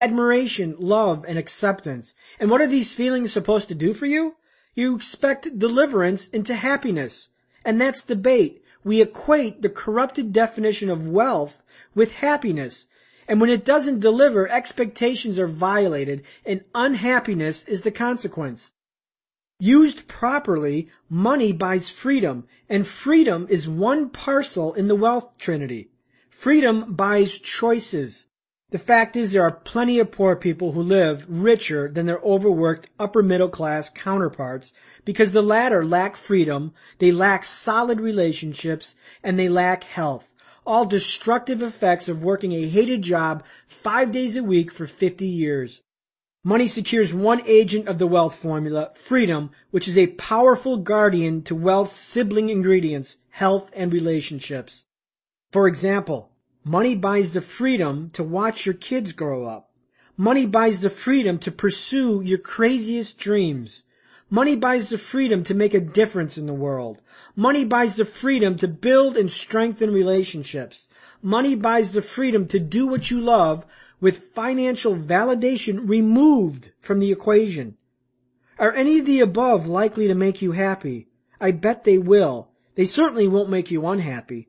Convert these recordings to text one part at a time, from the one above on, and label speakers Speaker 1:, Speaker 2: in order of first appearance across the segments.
Speaker 1: admiration, love, and acceptance. And what are these feelings supposed to do for you? You expect deliverance into happiness. And that's the bait. We equate the corrupted definition of wealth with happiness. And when it doesn't deliver, expectations are violated, and unhappiness is the consequence. Used properly, money buys freedom, and freedom is one parcel in the wealth trinity. Freedom buys choices. The fact is there are plenty of poor people who live richer than their overworked upper middle class counterparts because the latter lack freedom, they lack solid relationships, and they lack health. All destructive effects of working a hated job 5 days a week for 50 years. Money secures one agent of the wealth formula, freedom, which is a powerful guardian to wealth's sibling ingredients, health and relationships. For example, money buys the freedom to watch your kids grow up. Money buys the freedom to pursue your craziest dreams. Money buys the freedom to make a difference in the world. Money buys the freedom to build and strengthen relationships. Money buys the freedom to do what you love with financial validation removed from the equation. Are any of the above likely to make you happy? I bet they will. They certainly won't make you unhappy.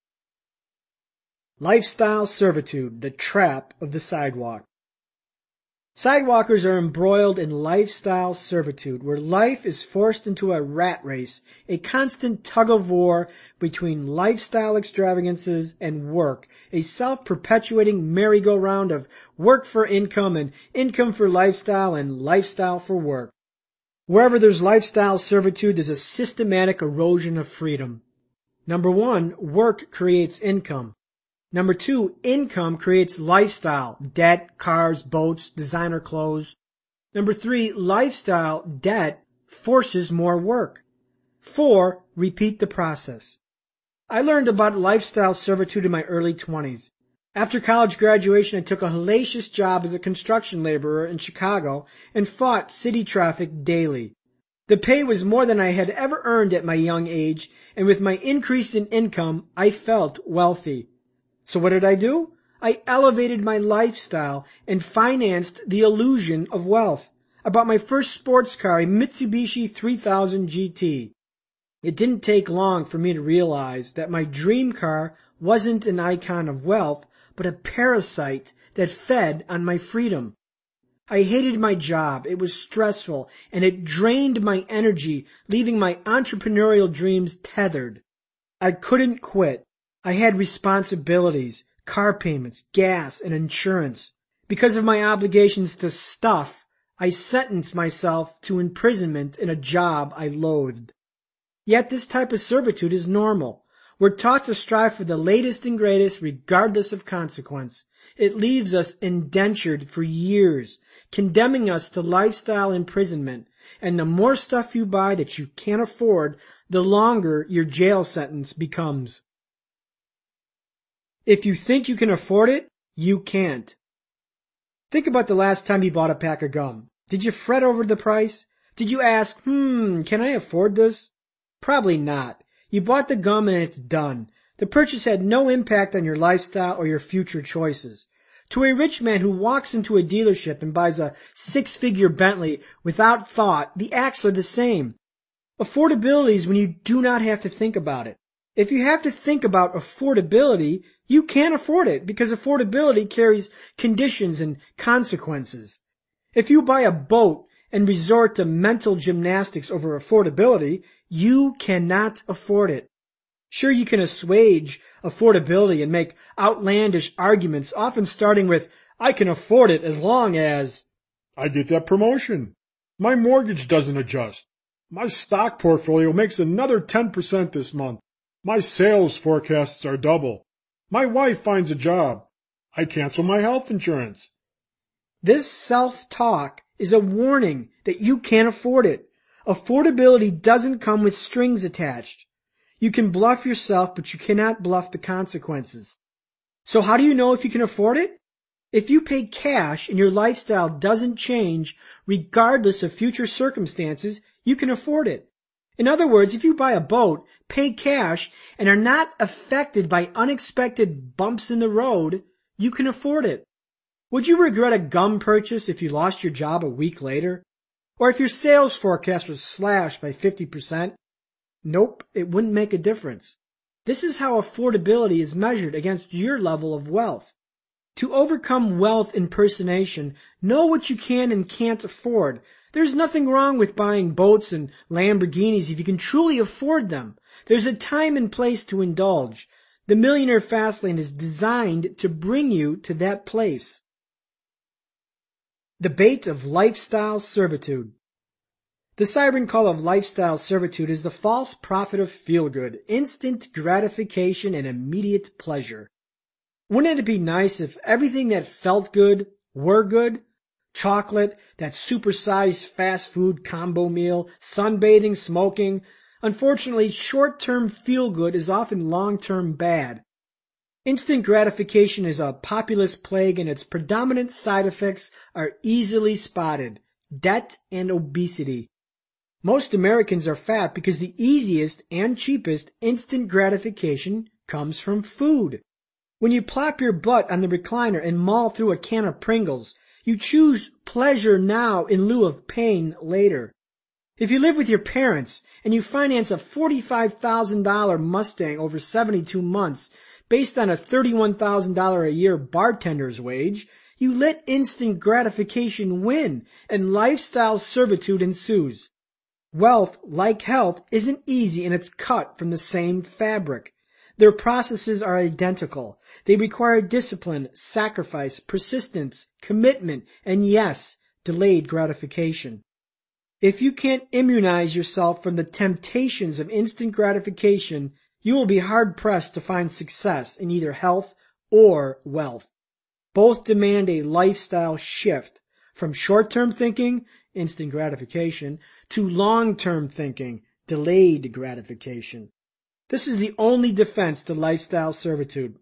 Speaker 1: Lifestyle servitude, the trap of the sidewalk. Sidewalkers are embroiled in lifestyle servitude, where life is forced into a rat race, a constant tug-of-war between lifestyle extravagances and work, a self-perpetuating merry-go-round of work for income and income for lifestyle and lifestyle for work. Wherever there's lifestyle servitude, there's a systematic erosion of freedom. Number 1, work creates income. Number 2, income creates lifestyle, debt, cars, boats, designer clothes. Number 3, lifestyle, debt, forces more work. 4, repeat the process. I learned about lifestyle servitude in my early 20s. After college graduation, I took a hellacious job as a construction laborer in Chicago and fought city traffic daily. The pay was more than I had ever earned at my young age, and with my increase in income, I felt wealthy. So what did I do? I elevated my lifestyle and financed the illusion of wealth. I bought my first sports car, a Mitsubishi 3000 GT. It didn't take long for me to realize that my dream car wasn't an icon of wealth, but a parasite that fed on my freedom. I hated my job. It was stressful, and it drained my energy, leaving my entrepreneurial dreams tethered. I couldn't quit. I had responsibilities, car payments, gas, and insurance. Because of my obligations to stuff, I sentenced myself to imprisonment in a job I loathed. Yet this type of servitude is normal. We're taught to strive for the latest and greatest regardless of consequence. It leaves us indentured for years, condemning us to lifestyle imprisonment. And the more stuff you buy that you can't afford, the longer your jail sentence becomes. If you think you can afford it, you can't. Think about the last time you bought a pack of gum. Did you fret over the price? Did you ask, can I afford this? Probably not. You bought the gum and it's done. The purchase had no impact on your lifestyle or your future choices. To a rich man who walks into a dealership and buys a 6-figure Bentley without thought, the acts are the same. Affordability is when you do not have to think about it. If you have to think about affordability, you can't afford it because affordability carries conditions and consequences. If you buy a boat and resort to mental gymnastics over affordability, you cannot afford it. Sure, you can assuage affordability and make outlandish arguments, often starting with, I can afford it as long as
Speaker 2: I get that promotion. My mortgage doesn't adjust. My stock portfolio makes another 10% this month. My sales forecasts are double. My wife finds a job. I cancel my health insurance.
Speaker 1: This self-talk is a warning that you can't afford it. Affordability doesn't come with strings attached. You can bluff yourself, but you cannot bluff the consequences. So how do you know if you can afford it? If you pay cash and your lifestyle doesn't change regardless of future circumstances, you can afford it. In other words, if you buy a boat, pay cash, and are not affected by unexpected bumps in the road, you can afford it. Would you regret a gum purchase if you lost your job a week later? Or if your sales forecast was slashed by 50%? Nope, it wouldn't make a difference. This is how affordability is measured against your level of wealth. To overcome wealth impersonation, know what you can and can't afford. There's nothing wrong with buying boats and Lamborghinis if you can truly afford them. There's a time and place to indulge. The Millionaire Fastlane is designed to bring you to that place. The bait of lifestyle servitude. The siren call of lifestyle servitude is the false prophet of feel-good, instant gratification, and immediate pleasure. Wouldn't it be nice if everything that felt good were good? Chocolate, that supersized fast food combo meal, sunbathing, smoking. Unfortunately, short-term feel-good is often long-term bad. Instant gratification is a populist plague, and its predominant side effects are easily spotted: debt and obesity. Most Americans are fat because the easiest and cheapest instant gratification comes from food. When you plop your butt on the recliner and maul through a can of Pringles, you choose pleasure now in lieu of pain later. If you live with your parents and you finance a $45,000 Mustang over 72 months based on a $31,000 a year bartender's wage, you let instant gratification win and lifestyle servitude ensues. Wealth, like health, isn't easy and it's cut from the same fabric. Their processes are identical. They require discipline, sacrifice, persistence, commitment, and yes, delayed gratification. If you can't immunize yourself from the temptations of instant gratification, you will be hard-pressed to find success in either health or wealth. Both demand a lifestyle shift from short-term thinking, instant gratification, to long-term thinking, delayed gratification. This is the only defense to lifestyle servitude.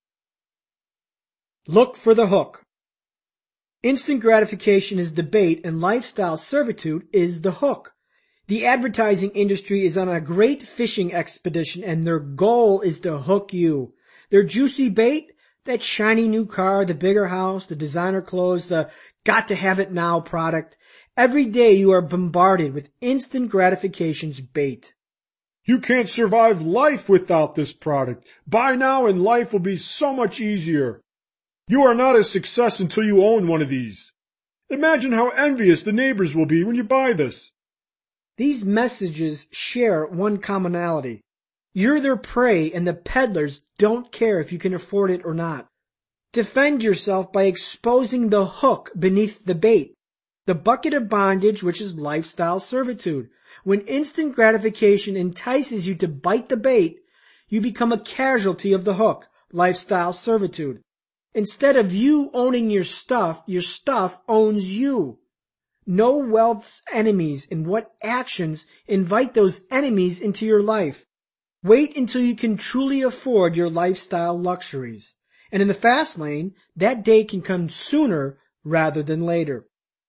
Speaker 1: Look for the hook. Instant gratification is the bait and lifestyle servitude is the hook. The advertising industry is on a great fishing expedition and their goal is to hook you. Their juicy bait, that shiny new car, the bigger house, the designer clothes, the got-to-have-it-now product. Every day you are bombarded with instant gratification's bait.
Speaker 2: You can't survive life without this product. Buy now and life will be so much easier. You are not a success until you own one of these. Imagine how envious the neighbors will be when you buy this.
Speaker 1: These messages share one commonality. You're their prey and the peddlers don't care if you can afford it or not. Defend yourself by exposing the hook beneath the bait, the bucket of bondage which is lifestyle servitude. When instant gratification entices you to bite the bait, you become a casualty of the hook, lifestyle servitude. Instead of you owning your stuff owns you. Know wealth's enemies and what actions invite those enemies into your life. Wait until you can truly afford your lifestyle luxuries. And in the fast lane, that day can come sooner rather than later.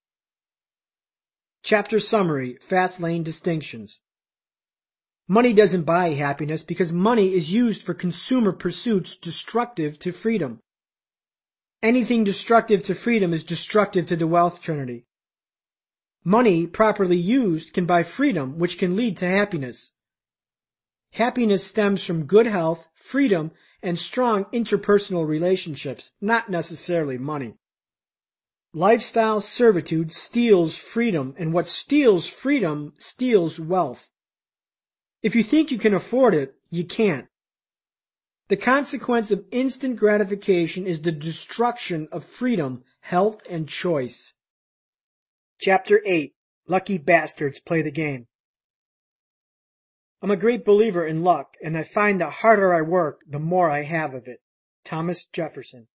Speaker 1: Chapter summary, fast lane distinctions. Money doesn't buy happiness because money is used for consumer pursuits destructive to freedom. Anything destructive to freedom is destructive to the wealth trinity. Money, properly used, can buy freedom, which can lead to happiness. Happiness stems from good health, freedom, and strong interpersonal relationships, not necessarily money. Lifestyle servitude steals freedom, and what steals freedom steals wealth. If you think you can afford it, you can't. The consequence of instant gratification is the destruction of freedom, health, and choice. Chapter 8. Lucky Bastards Play the Game. I'm a great believer in luck, and I find the harder I work, the more I have of it. Thomas Jefferson.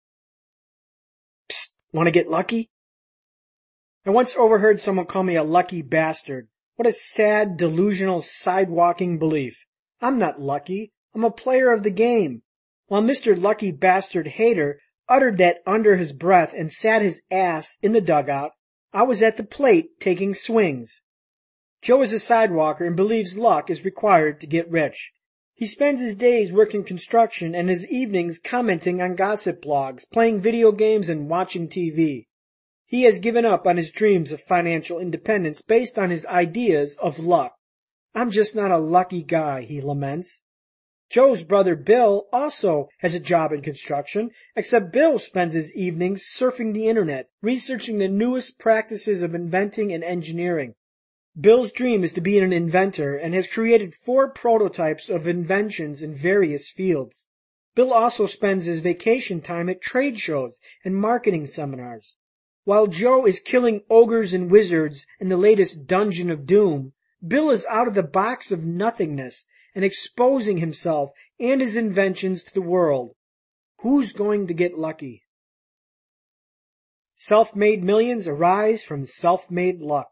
Speaker 1: Psst, want to get lucky? I once overheard someone call me a lucky bastard. What a sad, delusional, sidewalking belief. I'm not lucky. I'm a player of the game. While Mr. Lucky Bastard Hater uttered that under his breath and sat his ass in the dugout, I was at the plate taking swings. Joe is a sidewalker and believes luck is required to get rich. He spends his days working construction and his evenings commenting on gossip blogs, playing video games, and watching TV. He has given up on his dreams of financial independence based on his ideas of luck. "I'm just not a lucky guy," he laments. Joe's brother Bill also has a job in construction, except Bill spends his evenings surfing the internet, researching the newest practices of inventing and engineering. Bill's dream is to be an inventor and has created 4 prototypes of inventions in various fields. Bill also spends his vacation time at trade shows and marketing seminars. While Joe is killing ogres and wizards in the latest Dungeon of Doom, Bill is out of the box of nothingness and exposing himself and his inventions to the world. Who's going to get lucky? Self-made millions arise from self-made luck.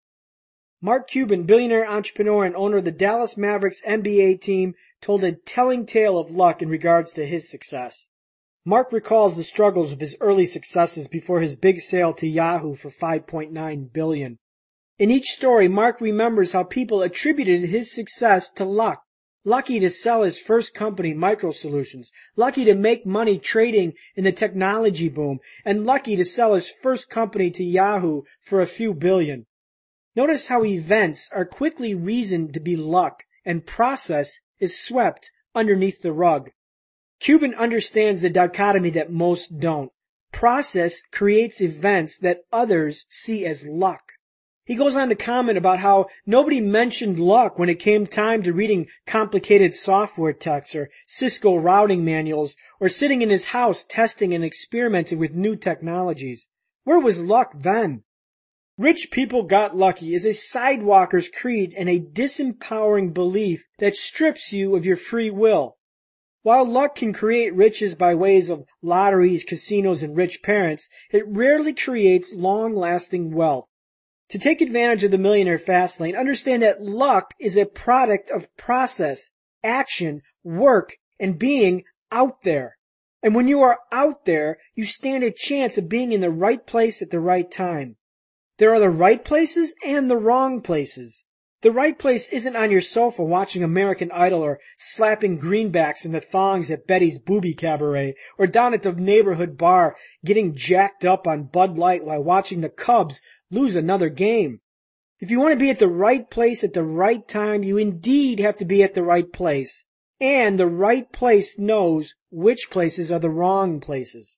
Speaker 1: Mark Cuban, billionaire entrepreneur and owner of the Dallas Mavericks NBA team, told a telling tale of luck in regards to his success. Mark recalls the struggles of his early successes before his big sale to Yahoo for $5.9 billion. In each story, Mark remembers how people attributed his success to luck. Lucky to sell his first company, Micro Solutions, lucky to make money trading in the technology boom, and lucky to sell his first company to Yahoo for a few billion. Notice how events are quickly reasoned to be luck, and process is swept underneath the rug. Cuban understands the dichotomy that most don't. Process creates events that others see as luck. He goes on to comment about how nobody mentioned luck when it came time to reading complicated software texts or Cisco routing manuals or sitting in his house testing and experimenting with new technologies. Where was luck then? Rich people got lucky is a sidewalker's creed and a disempowering belief that strips you of your free will. While luck can create riches by ways of lotteries, casinos, and rich parents, it rarely creates long-lasting wealth. To take advantage of the millionaire fast lane, understand that luck is a product of process, action, work, and being out there. And when you are out there, you stand a chance of being in the right place at the right time. There are the right places and the wrong places. The right place isn't on your sofa watching American Idol or slapping greenbacks into thongs at Betty's Booby Cabaret or down at the neighborhood bar getting jacked up on Bud Light while watching the Cubs lose another game. If you want to be at the right place at the right time, you indeed have to be at the right place. And the right place knows which places are the wrong places.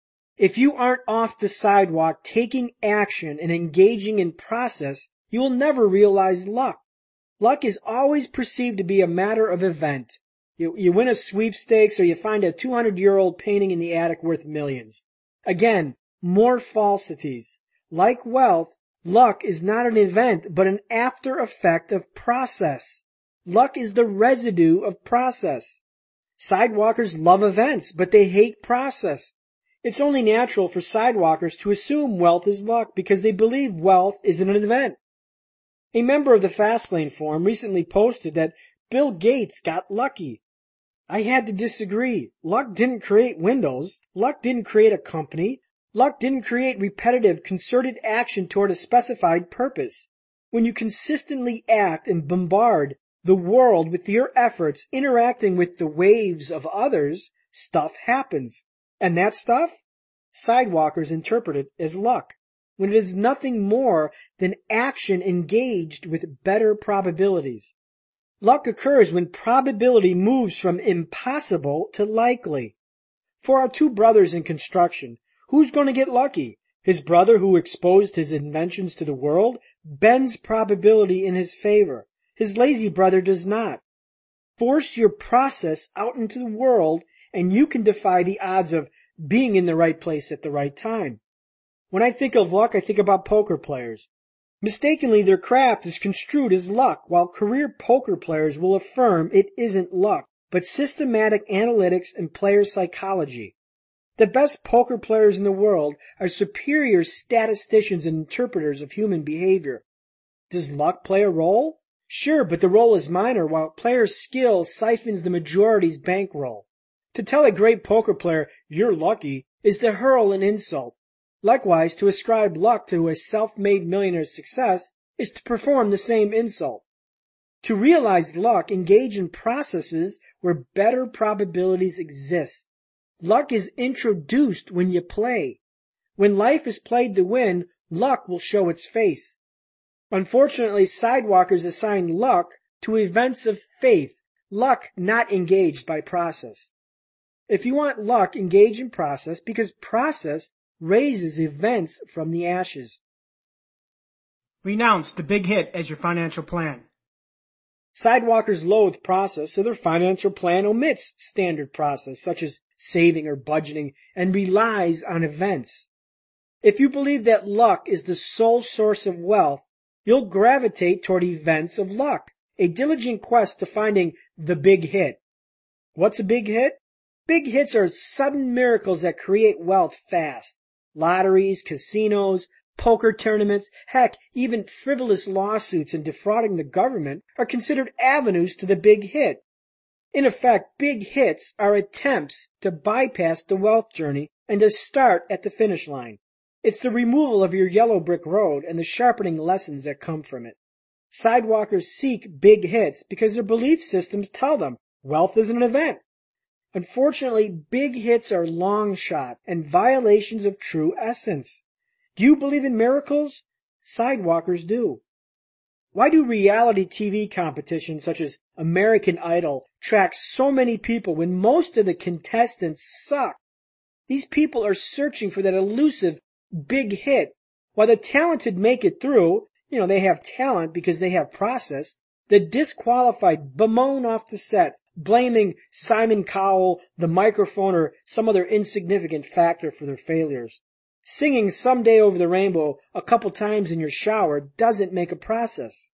Speaker 1: If you aren't off the sidewalk taking action and engaging in process, you will never realize luck. Luck is always perceived to be a matter of event. You win a sweepstakes or you find a 200-year-old painting in the attic worth millions. Again, more falsities. Like wealth, luck is not an event, but an after effect of process. Luck is the residue of process. Sidewalkers love events, but they hate process. It's only natural for sidewalkers to assume wealth is luck because they believe wealth isn't an event. A member of the Fastlane forum recently posted that Bill Gates got lucky. I had to disagree. Luck didn't create Windows. Luck didn't create a company. Luck didn't create repetitive, concerted action toward a specified purpose. When you consistently act and bombard the world with your efforts, interacting with the waves of others, stuff happens. And that stuff? Sidewalkers interpret it as luck, when it is nothing more than action engaged with better probabilities. Luck occurs when probability moves from impossible to likely. For our 2 brothers in construction, who's going to get lucky? His brother who exposed his inventions to the world bends probability in his favor. His lazy brother does not. Force your process out into the world and you can defy the odds of being in the right place at the right time. When I think of luck, I think about poker players. Mistakenly, their craft is construed as luck, while career poker players will affirm it isn't luck, but systematic analytics and player psychology. The best poker players in the world are superior statisticians and interpreters of human behavior. Does luck play a role? Sure, but the role is minor, while player skill siphons the majority's bankroll. To tell a great poker player, "You're lucky," is to hurl an insult. Likewise, to ascribe luck to a self-made millionaire's success is to perform the same insult. To realize luck, engage in processes where better probabilities exist. Luck is introduced when you play. When life is played to win, luck will show its face. Unfortunately, sidewalkers assign luck to events of faith, luck not engaged by process. If you want luck, engage in process, because process raises events from the ashes. Renounce the big hit as your financial plan. Sidewalkers loathe process, so their financial plan omits standard process, such as saving or budgeting, and relies on events. If you believe that luck is the sole source of wealth, you'll gravitate toward events of luck, a diligent quest to finding the big hit. What's a big hit? Big hits are sudden miracles that create wealth fast. Lotteries, casinos, poker tournaments, heck, even frivolous lawsuits and defrauding the government are considered avenues to the big hit. In effect, big hits are attempts to bypass the wealth journey and to start at the finish line. It's the removal of your yellow brick road and the sharpening lessons that come from it. Sidewalkers seek big hits because their belief systems tell them wealth is an event. Unfortunately, big hits are long shot and violations of true essence. Do you believe in miracles? Sidewalkers do. Why do reality TV competitions such as American Idol track so many people when most of the contestants suck? These people are searching for that elusive big hit. While the talented make it through, they have talent because they have process, the disqualified bemoan off the set, blaming Simon Cowell, the microphone, or some other insignificant factor for their failures. Singing Someday Over the Rainbow a couple times in your shower doesn't make a process.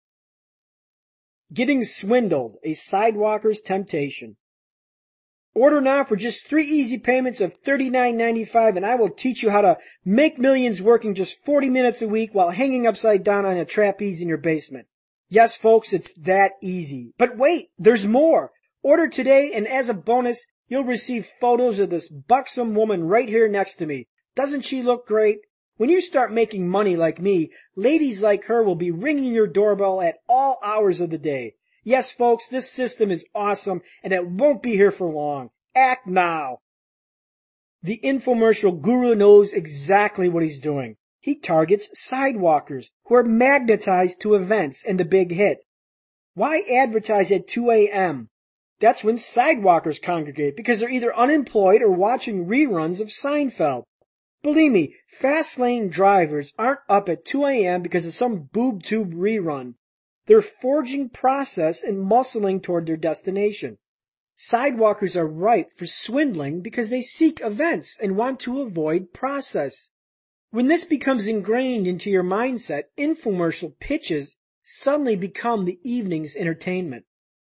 Speaker 1: Getting swindled, a sidewalker's temptation. Order now for just 3 easy payments of $39.95 and I will teach you how to make millions working just 40 minutes a week while hanging upside down on a trapeze in your basement. Yes, folks, it's that easy. But wait, there's more. Order today and as a bonus, you'll receive photos of this buxom woman right here next to me. Doesn't she look great? When you start making money like me, ladies like her will be ringing your doorbell at all hours of the day. Yes, folks, this system is awesome and it won't be here for long. Act now. The infomercial guru knows exactly what he's doing. He targets sidewalkers who are magnetized to events and the big hit. Why advertise at 2 a.m.? That's when sidewalkers congregate because they're either unemployed or watching reruns of Seinfeld. Believe me, fast lane drivers aren't up at 2 a.m. because of some boob tube rerun. They're forging process and muscling toward their destination. Sidewalkers are ripe for swindling because they seek events and want to avoid process. When this becomes ingrained into your mindset, infomercial pitches suddenly become the evening's entertainment.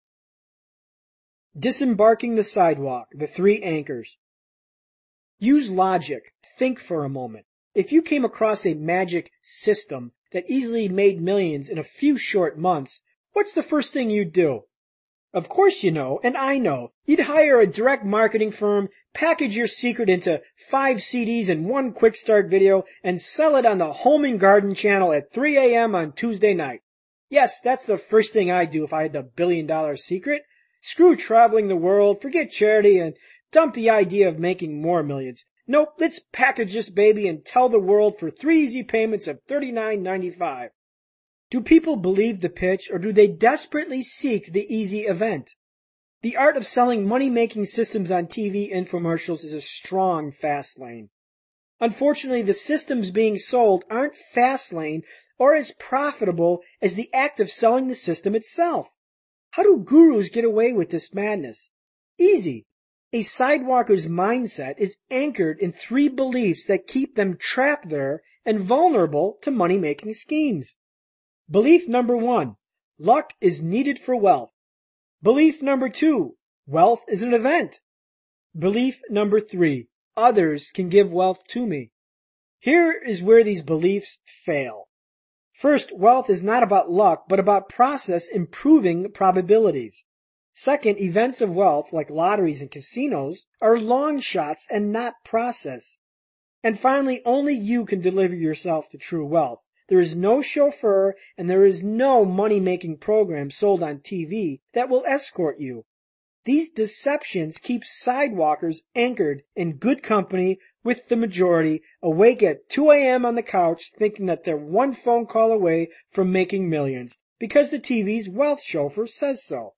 Speaker 1: Disembarking the sidewalk, the 3 anchors. Use logic. Think for a moment. If you came across a magic system that easily made millions in a few short months, what's the first thing you'd do? Of course you know, and I know. You'd hire a direct marketing firm, package your secret into 5 CDs and 1 quick start video, and sell it on the Home and Garden channel at 3 a.m. on Tuesday night. Yes, that's the first thing I'd do if I had the $1 billion secret. Screw traveling the world, forget charity, and dump the idea of making more millions. Nope, let's package this baby and tell the world for 3 easy payments of $39.95. Do people believe the pitch, or do they desperately seek the easy event? The art of selling money-making systems on TV infomercials is a strong fast lane. Unfortunately, the systems being sold aren't fast lane or as profitable as the act of selling the system itself. How do gurus get away with this madness? Easy. A sidewalker's mindset is anchored in 3 beliefs that keep them trapped there and vulnerable to money-making schemes. Belief number 1, luck is needed for wealth. Belief number 2, wealth is an event. Belief number 3, others can give wealth to me. Here is where these beliefs fail. First, wealth is not about luck, but about process improving probabilities. Second, events of wealth, like lotteries and casinos, are long shots and not process. And finally, only you can deliver yourself to true wealth. There is no chauffeur and there is no money-making program sold on TV that will escort you. These deceptions keep sidewalkers anchored in good company with the majority, awake at 2 a.m. on the couch thinking that they're one phone call away from making millions because the TV's wealth chauffeur says so.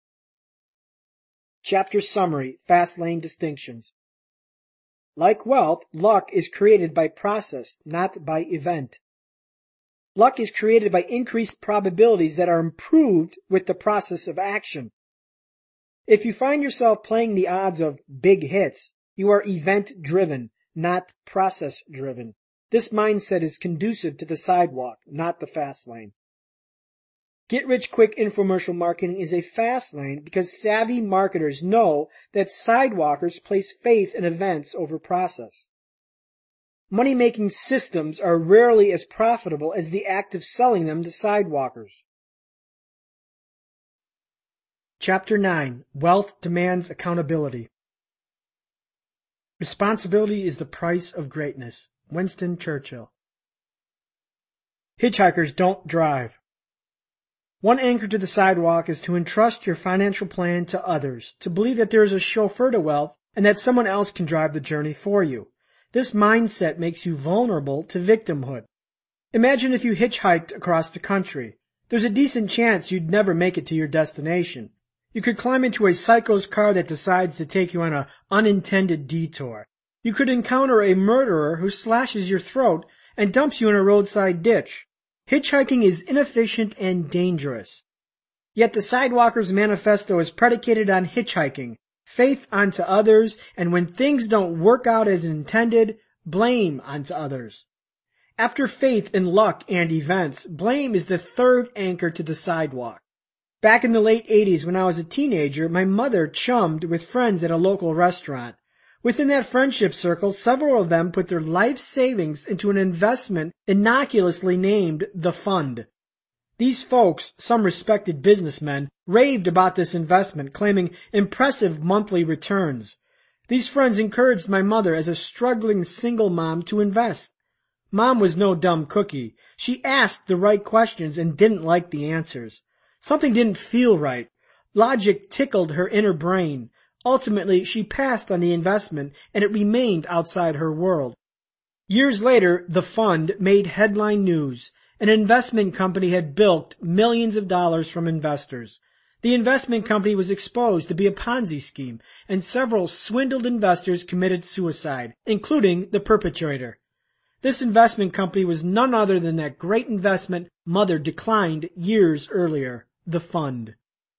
Speaker 1: Chapter Summary, Fast Lane Distinctions. Like wealth, luck is created by process, not by event. Luck is created by increased probabilities that are improved with the process of action. If you find yourself playing the odds of big hits, you are event-driven, not process-driven. This mindset is conducive to the sidewalk, not the fast lane. Get-rich-quick infomercial marketing is a fast lane because savvy marketers know that sidewalkers place faith in events over process. Money-making systems are rarely as profitable as the act of selling them to sidewalkers. Chapter 9. Wealth Demands Accountability. Responsibility is the price of greatness. Winston Churchill. Hitchhikers don't drive. One anchor to the sidewalk is to entrust your financial plan to others, to believe that there is a chauffeur to wealth and that someone else can drive the journey for you. This mindset makes you vulnerable to victimhood. Imagine if you hitchhiked across the country. There's a decent chance you'd never make it to your destination. You could climb into a psycho's car that decides to take you on an unintended detour. You could encounter a murderer who slashes your throat and dumps you in a roadside ditch. Hitchhiking is inefficient and dangerous. Yet the Sidewalker's manifesto is predicated on hitchhiking, faith onto others, and when things don't work out as intended, blame onto others. After faith in luck and events, blame is the third anchor to the sidewalk. Back in the late 80s when I was a teenager, my mother chummed with friends at a local restaurant. Within that friendship circle, several of them put their life savings into an investment innocuously named the Fund. These folks, some respected businessmen, raved about this investment, claiming impressive monthly returns. These friends encouraged my mother as a struggling single mom to invest. Mom was no dumb cookie. She asked the right questions and didn't like the answers. Something didn't feel right. Logic tickled her inner brain. Ultimately, she passed on the investment, and it remained outside her world. Years later, the Fund made headline news. An investment company had bilked millions of dollars from investors. The investment company was exposed to be a Ponzi scheme, and several swindled investors committed suicide, including the perpetrator. This investment company was none other than that great investment Mother declined years earlier, the Fund.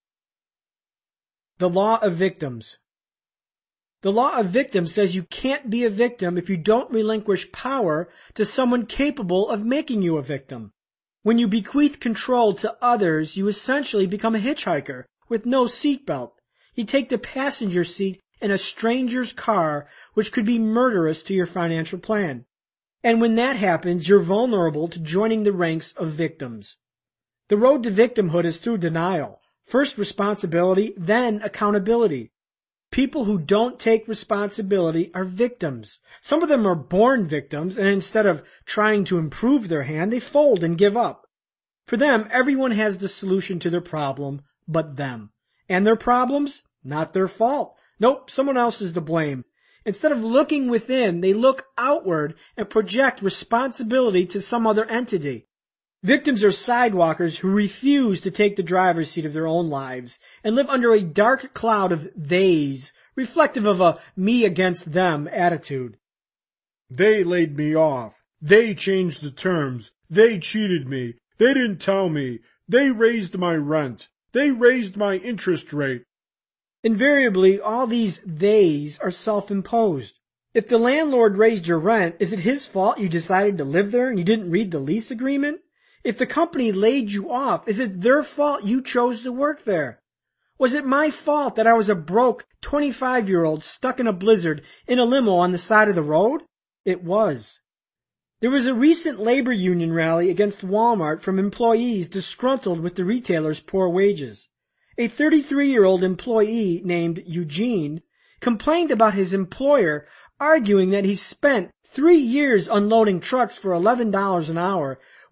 Speaker 1: The Law of Victims. The Law of Victims says you can't be a victim if you don't relinquish power to someone capable of making you a victim. When you bequeath control to others, you essentially become a hitchhiker with no seatbelt. You take the passenger seat in a stranger's car, which could be murderous to your financial plan. And when that happens, you're vulnerable to joining the ranks of victims. The road to victimhood is through denial. First responsibility, then accountability. People who don't take responsibility are victims. Some of them are born victims, and instead of trying to improve their hand, they fold and give up. For them, everyone has the solution to their problem but them. And their problems? Not their fault. Nope, someone else is to blame. Instead of looking within, they look outward and project responsibility to some other entity. Victims are sidewalkers who refuse to take the driver's seat of their own lives and live under a dark cloud of theys, reflective of a me against them attitude.
Speaker 2: They laid me off. They changed the terms. They cheated me. They didn't tell me. They raised my rent. They raised my interest rate.
Speaker 1: Invariably, all these theys are self-imposed. If the landlord raised your rent, is it his fault you decided to live there and you didn't read the lease agreement? If the company laid you off, is it their fault you chose to work there? Was it my fault that I was a broke 25-year-old stuck in a blizzard in a limo on the side of the road? It was. There was a recent labor union rally against Walmart from employees disgruntled with the retailer's poor wages. A 33-year-old employee named Eugene complained about his employer, arguing that he spent 3 years unloading trucks for $11 an hour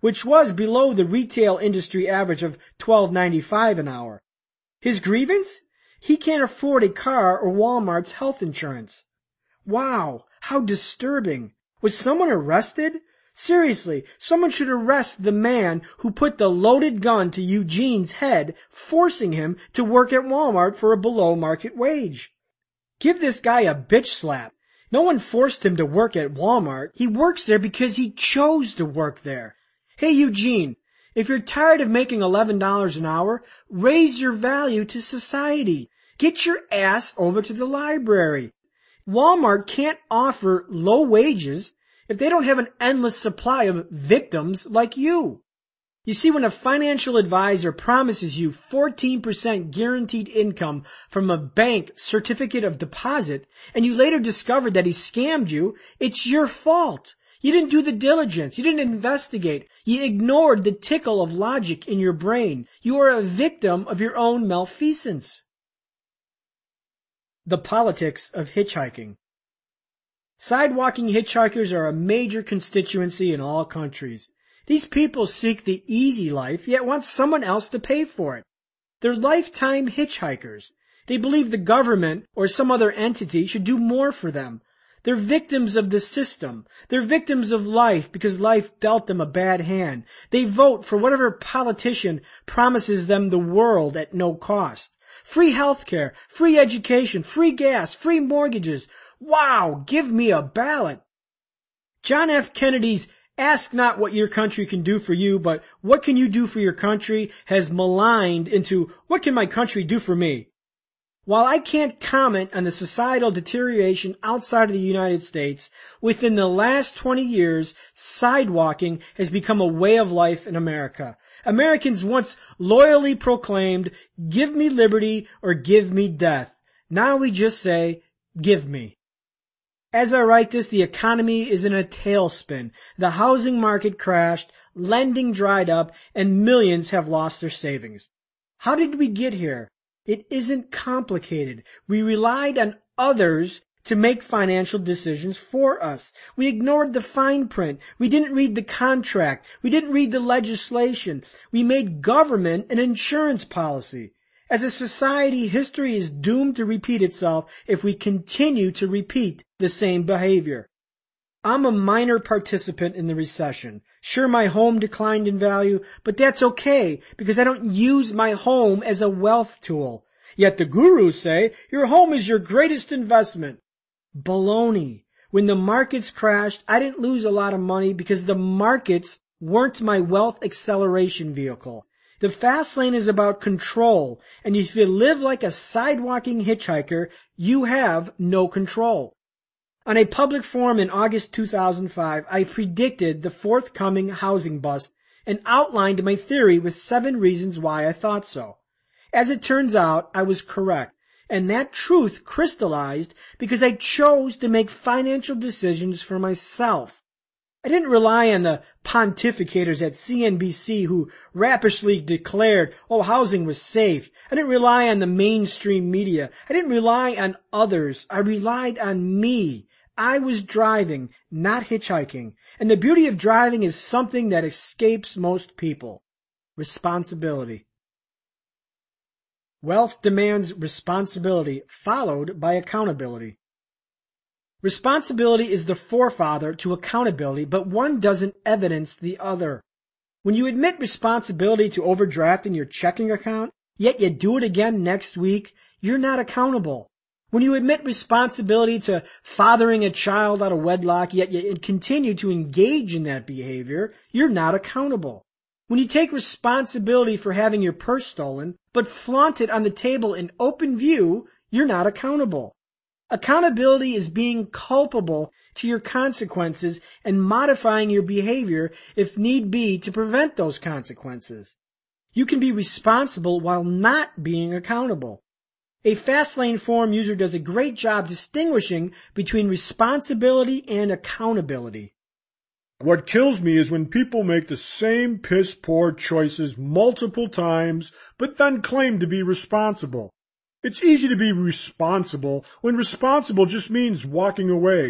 Speaker 1: which was below the retail industry average of $12.95 an hour. His grievance? He can't afford a car or Walmart's health insurance. Wow, how disturbing. Was someone arrested? Seriously, someone should arrest the man who put the loaded gun to Eugene's head, forcing him to work at Walmart for a below-market wage. Give this guy a bitch slap. No one forced him to work at Walmart. He works there because he chose to work there. Hey, Eugene, if you're tired of making $11 an hour, raise your value to society. Get your ass over to the library. Walmart can't offer low wages if they don't have an endless supply of victims like you. You see, when a financial advisor promises you 14% guaranteed income from a bank certificate of deposit, and you later discover that he scammed you, it's your fault. You didn't do the diligence. You didn't investigate. You ignored the tickle of logic in your brain. You are a victim of your own malfeasance. The politics of hitchhiking. Sidewalking hitchhikers are a major constituency in all countries. These people seek the easy life, yet want someone else to pay for it. They're lifetime hitchhikers. They believe the government or some other entity should do more for them. They're victims of the system. They're victims of life because life dealt them a bad hand. They vote for whatever politician promises them the world at no cost. Free healthcare, free education, free gas, free mortgages. Wow, give me a ballot. John F. Kennedy's "Ask not what your country can do for you, but what can you do for your country" has maligned into "what can my country do for me?" While I can't comment on the societal deterioration outside of the United States, within the last 20 years, sidewalking has become a way of life in America. Americans once loyally proclaimed, "Give me liberty or give me death." Now we just say, "Give me." As I write this, the economy is in a tailspin. The housing market crashed, lending dried up, and millions have lost their savings. How did we get here? It isn't complicated. We relied on others to make financial decisions for us. We ignored the fine print. We didn't read the contract. We didn't read the legislation. We made government an insurance policy. As a society, history is doomed to repeat itself if we continue to repeat the same behavior. I'm a minor participant in the recession. Sure, my home declined in value, but that's okay because I don't use my home as a wealth tool. Yet the gurus say your home is your greatest investment. Baloney. When the markets crashed, I didn't lose a lot of money because the markets weren't my wealth acceleration vehicle. The fast lane is about control, and if you live like a sidewalking hitchhiker, you have no control. On a public forum in August 2005, I predicted the forthcoming housing bust and outlined my theory with 7 reasons why I thought so. As it turns out, I was correct, and that truth crystallized because I chose to make financial decisions for myself. I didn't rely on the pontificators at CNBC who rappishly declared, housing was safe. I didn't rely on the mainstream media. I didn't rely on others. I relied on me. I was driving, not hitchhiking. And the beauty of driving is something that escapes most people. Responsibility. Wealth demands responsibility, followed by accountability. Responsibility is the forefather to accountability, but one doesn't evidence the other. When you admit responsibility to overdrafting your checking account, yet you do it again next week, you're not accountable. When you admit responsibility to fathering a child out of wedlock, yet you continue to engage in that behavior, you're not accountable. When you take responsibility for having your purse stolen, but flaunt it on the table in open view, you're not accountable. Accountability is being culpable to your consequences and modifying your behavior if need be to prevent those consequences. You can be responsible while not being accountable. A Fastlane forum user does a great job distinguishing between responsibility and accountability.
Speaker 2: What kills me is when people make the same piss-poor choices multiple times, but then claim to be responsible. It's easy to be responsible when responsible just means walking away.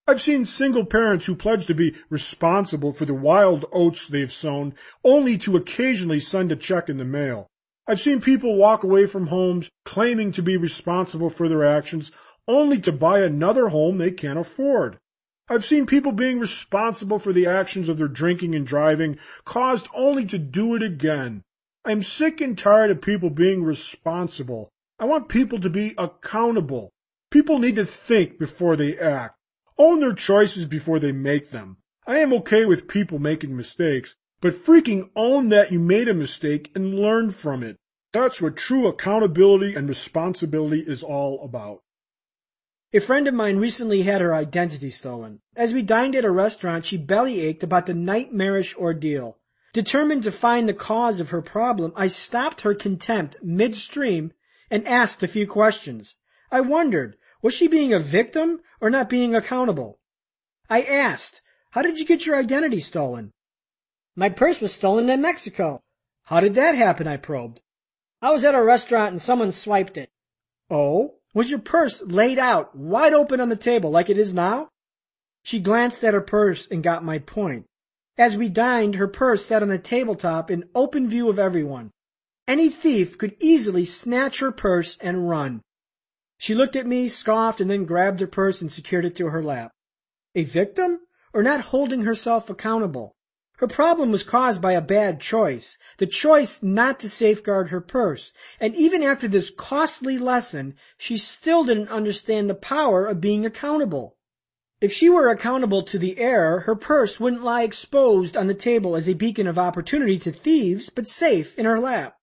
Speaker 2: I've seen single parents who pledge to be responsible for the wild oats they've sown, only to occasionally send a check in the mail. I've seen people walk away from homes claiming to be responsible for their actions, only to buy another home they can't afford. I've seen people being responsible for the actions of their drinking and driving, caused only to do it again. I'm sick and tired of people being responsible. I want people to be accountable. People need to think before they act. Own their choices before they make them. I am okay with people making mistakes, but freaking own that you made a mistake and learn from it. That's what true accountability and responsibility is all about.
Speaker 1: A friend of mine recently had her identity stolen. As we dined at a restaurant, she belly-ached about the nightmarish ordeal. Determined to find the cause of her problem, I stopped her contempt midstream and asked a few questions. I wondered, was she being a victim or not being accountable? I asked, how did you get your identity stolen? My purse was stolen in Mexico. How did that happen? I probed. I was at a restaurant and someone swiped it. Oh? Was your purse laid out wide open on the table like it is now? She glanced at her purse and got my point. As we dined, her purse sat on the tabletop in open view of everyone. Any thief could easily snatch her purse and run. She looked at me, scoffed, and then grabbed her purse and secured it to her lap. A victim? Or not holding herself accountable? Her problem was caused by a bad choice, the choice not to safeguard her purse. And even after this costly lesson, she still didn't understand the power of being accountable. If she were accountable to the error, her purse wouldn't lie exposed on the table as a beacon of opportunity to thieves, but safe in her lap.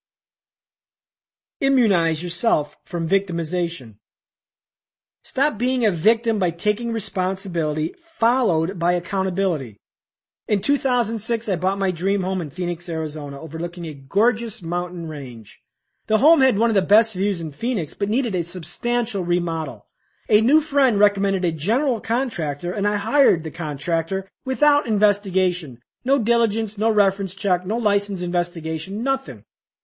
Speaker 1: Immunize yourself from victimization. Stop being a victim by taking responsibility, followed by accountability. In 2006, I bought my dream home in Phoenix, Arizona, overlooking a gorgeous mountain range. The home had one of the best views in Phoenix, but needed a substantial remodel. A new friend recommended a general contractor, and I hired the contractor without investigation. No diligence, no reference check, no license investigation, nothing.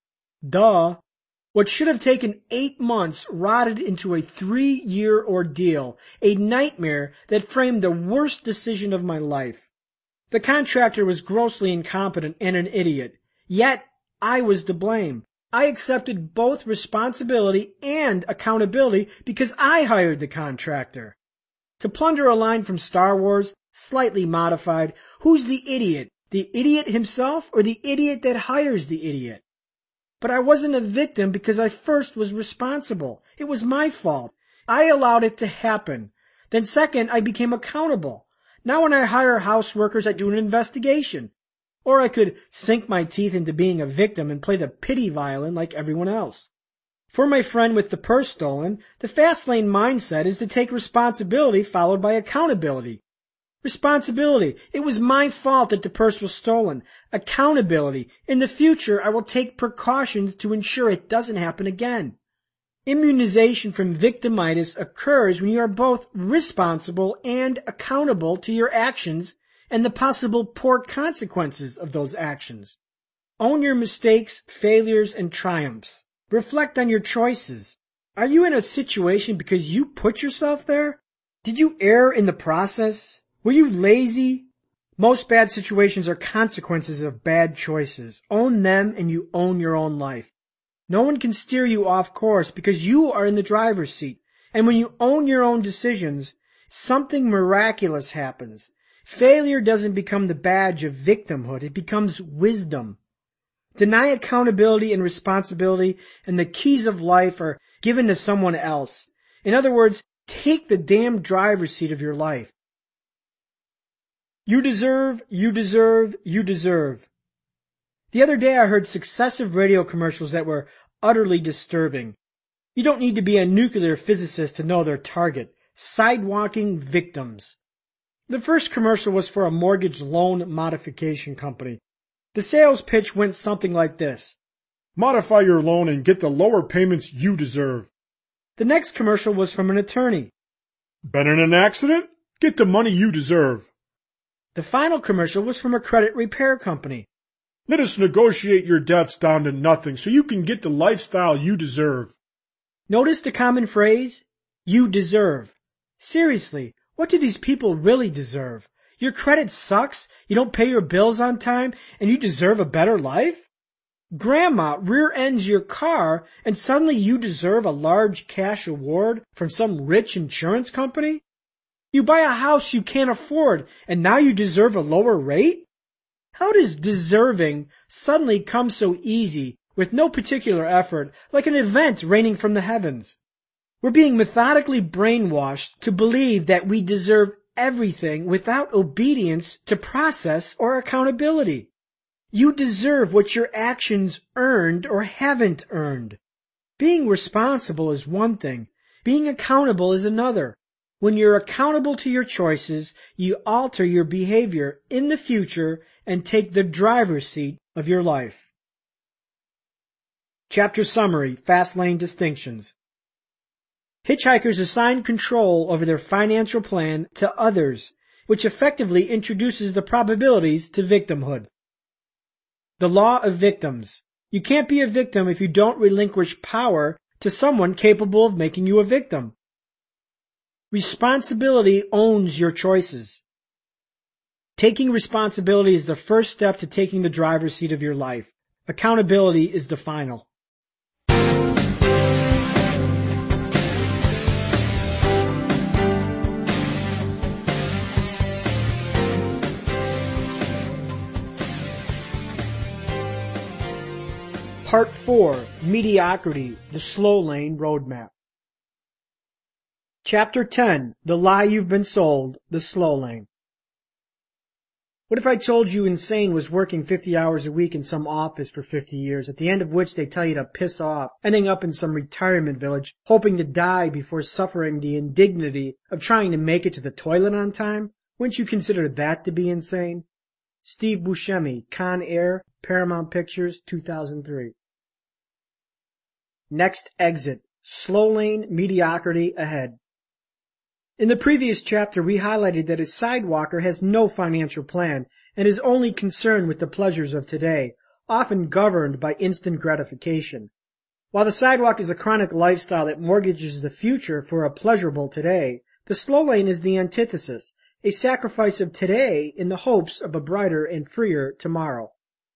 Speaker 1: Duh. What should have taken 8 months rotted into a 3-year ordeal, a nightmare that framed the worst decision of my life. The contractor was grossly incompetent and an idiot. Yet, I was to blame. I accepted both responsibility and accountability because I hired the contractor. To plunder a line from Star Wars, slightly modified, who's the idiot? The idiot himself or the idiot that hires the idiot? But I wasn't a victim because I first was responsible. It was my fault. I allowed it to happen. Then second, I became accountable. Now when I hire house workers, I do an investigation. Or I could sink my teeth into being a victim and play the pity violin like everyone else. For my friend with the purse stolen, the fast lane mindset is to take responsibility followed by accountability. Responsibility. It was my fault that the purse was stolen. Accountability. In the future, I will take precautions to ensure it doesn't happen again. Immunization from victimitis occurs when you are both responsible and accountable to your actions and the possible poor consequences of those actions. Own your mistakes, failures, and triumphs. Reflect on your choices. Are you in a situation because you put yourself there? Did you err in the process? Were you lazy? Most bad situations are consequences of bad choices. Own them and you own your own life. No one can steer you off course because you are in the driver's seat. And when you own your own decisions, something miraculous happens. Failure doesn't become the badge of victimhood. It becomes wisdom. Deny accountability and responsibility, and the keys of life are given to someone else. In other words, take the damn driver's seat of your life. You deserve, you deserve, you deserve. The other day I heard successive radio commercials that were utterly disturbing. You don't need to be a nuclear physicist to know their target. Sidewalking victims. The first commercial was for a mortgage loan modification company. The sales pitch went something like this.
Speaker 2: Modify your loan and get the lower payments you deserve.
Speaker 1: The next commercial was from an attorney.
Speaker 2: Been in an accident? Get the money you deserve.
Speaker 1: The final commercial was from a credit repair company.
Speaker 2: Let us negotiate your debts down to nothing so you can get the lifestyle you deserve.
Speaker 1: Notice the common phrase? You deserve. Seriously, What do these people really deserve? Your credit sucks, you don't pay your bills on time, and you deserve a better life? Grandma rear-ends your car, and suddenly you deserve a large cash award from some rich insurance company? You buy a house you can't afford, and now you deserve a lower rate? How does deserving suddenly come so easy, with no particular effort, like an event raining from the heavens? We're being methodically brainwashed to believe that we deserve everything without obedience to process or accountability. You deserve what your actions earned or haven't earned. Being responsible is one thing. Being accountable is another. When you're accountable to your choices, you alter your behavior in the future and take the driver's seat of your life. Chapter summary, Fast Lane distinctions. Hitchhikers assign control over their financial plan to others, which effectively introduces the probabilities to victimhood. The law of victims. You can't be a victim if you don't relinquish power to someone capable of making you a victim. Responsibility owns your choices. Taking responsibility is the first step to taking the driver's seat of your life. Accountability is the final. Part 4, Mediocrity, the Slow Lane Roadmap. Chapter 10, The Lie You've Been Sold, the Slow Lane. What if I told you insane was working 50 hours a week in some office for 50 years, at the end of which they tell you to piss off, ending up in some retirement village, hoping to die before suffering the indignity of trying to make it to the toilet on time? Wouldn't you consider that to be insane? Steve Buscemi, Con Air, Paramount Pictures, 2003. Next exit, slow lane, mediocrity ahead. In the previous chapter, we highlighted that a sidewalker has no financial plan and is only concerned with the pleasures of today, often governed by instant gratification. While the sidewalk is a chronic lifestyle that mortgages the future for a pleasurable today, the slow lane is the antithesis, a sacrifice of today in the hopes of a brighter and freer tomorrow.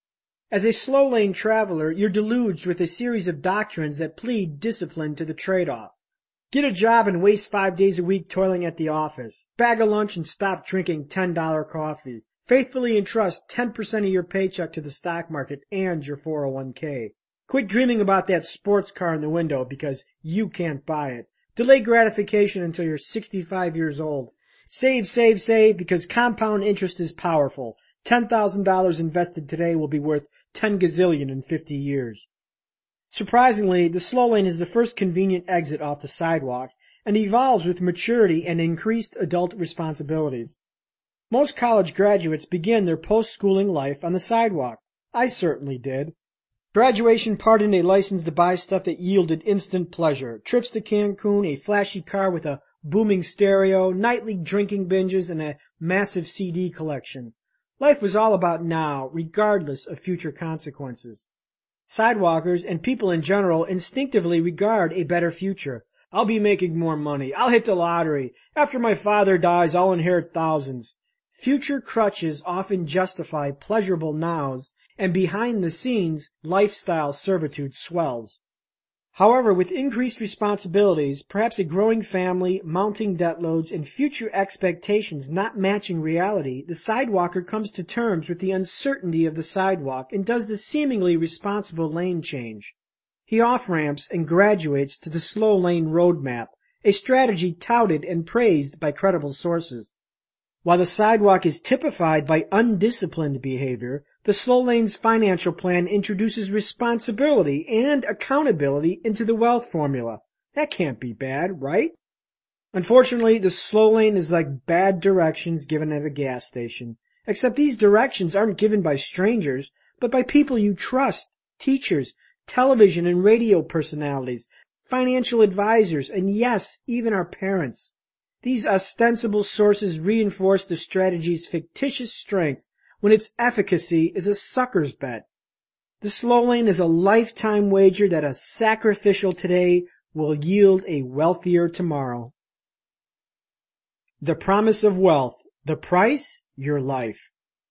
Speaker 1: As a slow lane traveler, you're deluged with a series of doctrines that plead discipline to the trade-off. Get a job and waste 5 days a week toiling at the office. Bag a lunch and stop drinking $10 coffee. Faithfully entrust 10% of your paycheck to the stock market and your 401k. Quit dreaming about that sports car in the window because you can't buy it. Delay gratification until you're 65 years old. Save, save, save because compound interest is powerful. $10,000 invested today will be worth 10 gazillion in 50 years. Surprisingly, the slow lane is the first convenient exit off the sidewalk and evolves with maturity and increased adult responsibilities. Most college graduates begin their post-schooling life on the sidewalk. I certainly did. Graduation pardoned a license to buy stuff that yielded instant pleasure. Trips to Cancun, a flashy car with a booming stereo, nightly drinking binges, and a massive CD collection. Life was all about now, regardless of future consequences. Sidewalkers and people in general instinctively regard a better future. I'll be making more money. I'll hit the lottery. After my father dies, I'll inherit thousands. Future crutches often justify pleasurable nows, and behind the scenes, lifestyle servitude swells. However, with increased responsibilities, perhaps a growing family, mounting debt loads, and future expectations not matching reality, the sidewalker comes to terms with the uncertainty of the sidewalk and does the seemingly responsible lane change. He off-ramps and graduates to the slow lane roadmap, a strategy touted and praised by credible sources. While the sidewalk is typified by undisciplined behavior, the slow lane's financial plan introduces responsibility and accountability into the wealth formula. That can't be bad, right? Unfortunately, the slow lane is like bad directions given at a gas station, except these directions aren't given by strangers, but by people you trust, teachers, television and radio personalities, financial advisors, and yes, even our parents. These ostensible sources reinforce the strategy's fictitious strength when its efficacy is a sucker's bet. The slow lane is a lifetime wager that a sacrificial today will yield a wealthier tomorrow. The promise of wealth. The price, your life.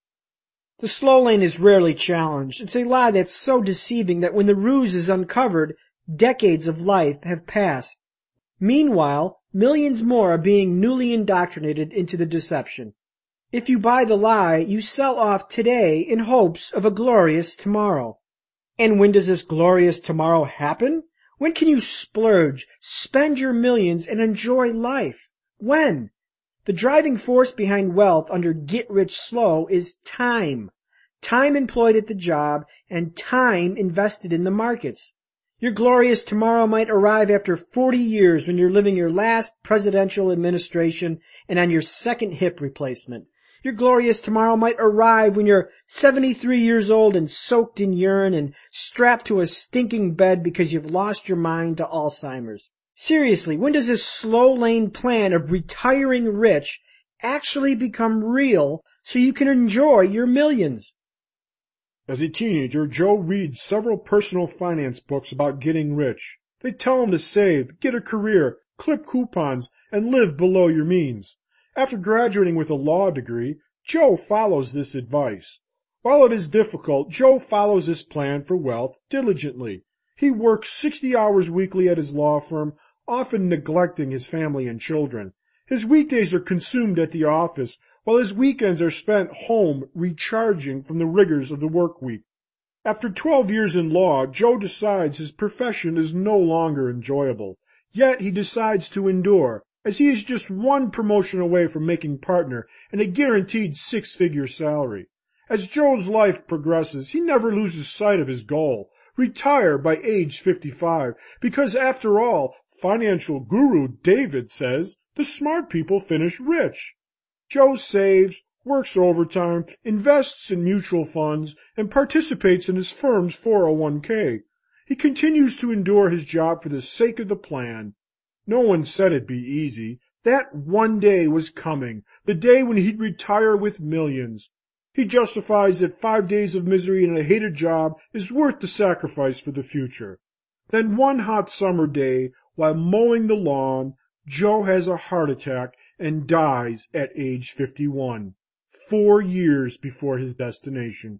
Speaker 1: The slow lane is rarely challenged. It's a lie that's so deceiving that when the ruse is uncovered, decades of life have passed. Meanwhile, millions more are being newly indoctrinated into the deception. If you buy the lie, you sell off today in hopes of a glorious tomorrow. And when does this glorious tomorrow happen? When can you splurge, spend your millions, and enjoy life? When? The driving force behind wealth under Get Rich Slow is time. Time employed at the job and time invested in the markets. Your glorious tomorrow might arrive after 40 years when you're living your last presidential administration and on your second hip replacement. Your glorious tomorrow might arrive when you're 73 years old and soaked in urine and strapped to a stinking bed because you've lost your mind to Alzheimer's. Seriously, when does this slow lane plan of retiring rich actually become real so you can enjoy your millions?
Speaker 2: As a teenager, Joe reads several personal finance books about getting rich. They tell him to save, get a career, clip coupons, and live below your means. After graduating with a law degree, Joe follows this advice. While it is difficult, Joe follows this plan for wealth diligently. He works 60 hours weekly at his law firm, often neglecting his family and children. His weekdays are consumed at the office, while his weekends are spent home recharging from the rigors of the work week. After 12 years in law, Joe decides his profession is no longer enjoyable. Yet he decides to endure, as he is just one promotion away from making partner and a guaranteed six-figure salary. As Joe's life progresses, he never loses sight of his goal: retire by age 55, because after all, financial guru David says the smart people finish rich. Joe saves, works overtime, invests in mutual funds, and participates in his firm's 401k. He continues to endure his job for the sake of the plan. No one said it'd be easy. That one day was coming, the day when he'd retire with millions. He justifies that 5 days of misery in a hated job is worth the sacrifice for the future. Then one hot summer day, while mowing the lawn, Joe has a heart attack and dies at age 51, 4 years before his destination.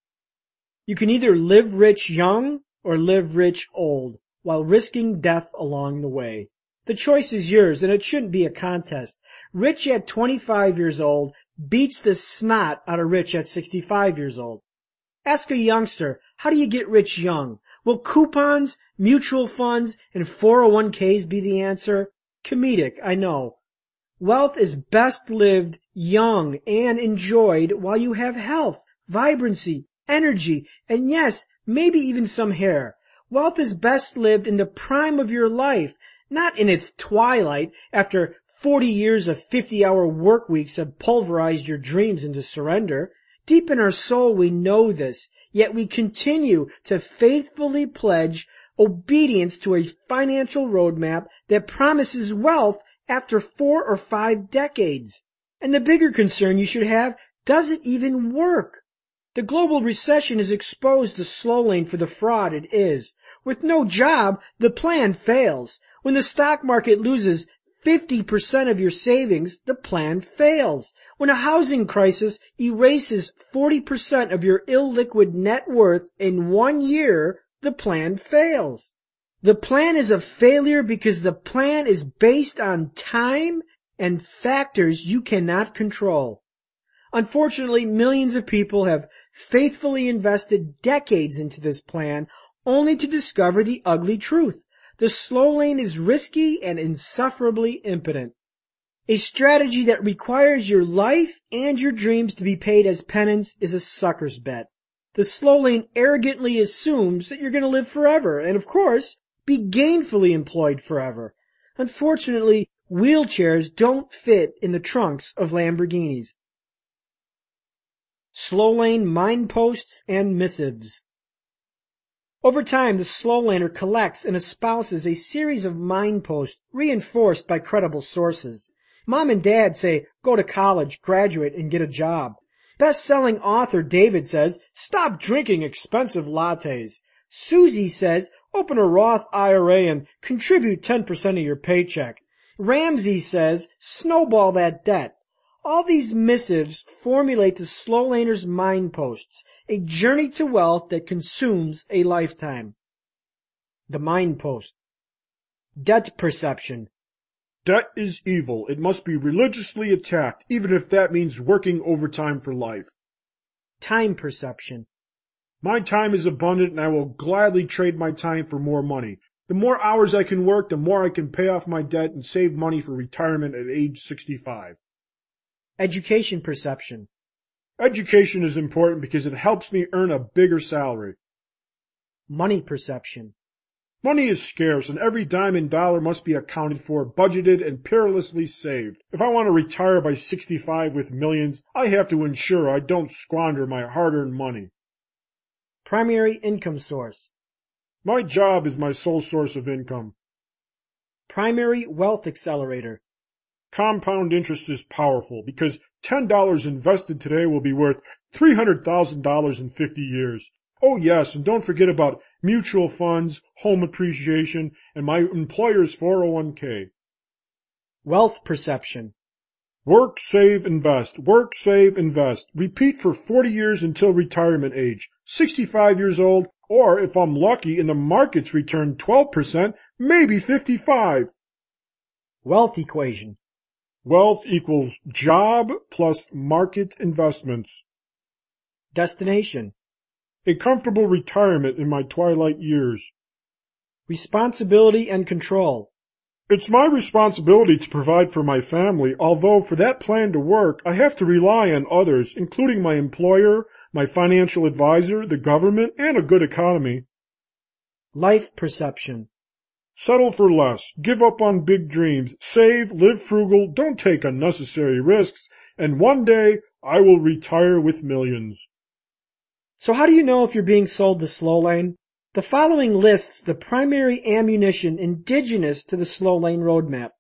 Speaker 1: You can either live rich young or live rich old, while risking death along the way. The choice is yours, and it shouldn't be a contest. Rich at 25 years old beats the snot out of rich at 65 years old. Ask a youngster, how do you get rich young? Will coupons, mutual funds, and 401ks be the answer? Comedic, I know. Wealth is best lived young and enjoyed while you have health, vibrancy, energy, and yes, maybe even some hair. Wealth is best lived in the prime of your life, not in its twilight after 40 years of 50-hour work weeks have pulverized your dreams into surrender. Deep in our soul we know this, yet we continue to faithfully pledge obedience to a financial roadmap that promises wealth after 4 or 5 decades. And the bigger concern you should have, does it even work? The global recession has exposed the slow lane for the fraud it is. With no job, the plan fails. When the stock market loses 50% of your savings, the plan fails. When a housing crisis erases 40% of your illiquid net worth in 1 year, the plan fails. The plan is a failure because the plan is based on time and factors you cannot control. Unfortunately, millions of people have faithfully invested decades into this plan only to discover the ugly truth. The slow lane is risky and insufferably impotent. A strategy that requires your life and your dreams to be paid as penance is a sucker's bet. The slow lane arrogantly assumes that you're going to live forever and, of course, be gainfully employed forever. Unfortunately, wheelchairs don't fit in the trunks of Lamborghinis. Slow lane mineposts and missives. Over time, the slow laner collects and espouses a series of mineposts reinforced by credible sources. Mom and Dad say, go to college, graduate, and get a job. Best-selling author David says, stop drinking expensive lattes. Susie says, open a Roth IRA and contribute 10% of your paycheck. Ramsey says, snowball that debt. All these missives formulate the slow laner's mileposts, a journey to wealth that consumes a lifetime. The milepost. Debt perception.
Speaker 2: Debt is evil. It must be religiously attacked, even if that means working overtime for life.
Speaker 1: Time perception.
Speaker 2: My time is abundant and I will gladly trade my time for more money. The more hours I can work, the more I can pay off my debt and save money for retirement at age 65.
Speaker 1: Education perception.
Speaker 2: Education is important because it helps me earn a bigger salary.
Speaker 1: Money perception.
Speaker 2: Money is scarce and every dime and dollar must be accounted for, budgeted, and perilously saved. If I want to retire by 65 with millions, I have to ensure I don't squander my hard-earned money.
Speaker 1: Primary income source.
Speaker 2: My job is my sole source of income.
Speaker 1: Primary wealth accelerator.
Speaker 2: Compound interest is powerful because $10 invested today will be worth $300,000 in 50 years. Oh yes, and don't forget about mutual funds, home appreciation, and my employer's 401k.
Speaker 1: Wealth perception.
Speaker 2: Work, save, invest. Work, save, invest. Repeat for 40 years until retirement age. 65 years old, or if I'm lucky and the markets return 12%, maybe 55.
Speaker 1: Wealth equation.
Speaker 2: Wealth equals job plus market investments.
Speaker 1: Destination.
Speaker 2: A comfortable retirement in my twilight years.
Speaker 1: Responsibility and control.
Speaker 2: It's my responsibility to provide for my family, although for that plan to work, I have to rely on others, including my employer, my financial advisor, the government, and a good economy.
Speaker 1: Life perception.
Speaker 2: Settle for less, give up on big dreams, save, live frugal, don't take unnecessary risks, and one day I will retire with millions.
Speaker 1: So how do you know if you're being sold the slow lane? The following lists the primary ammunition indigenous to the slow lane roadmap.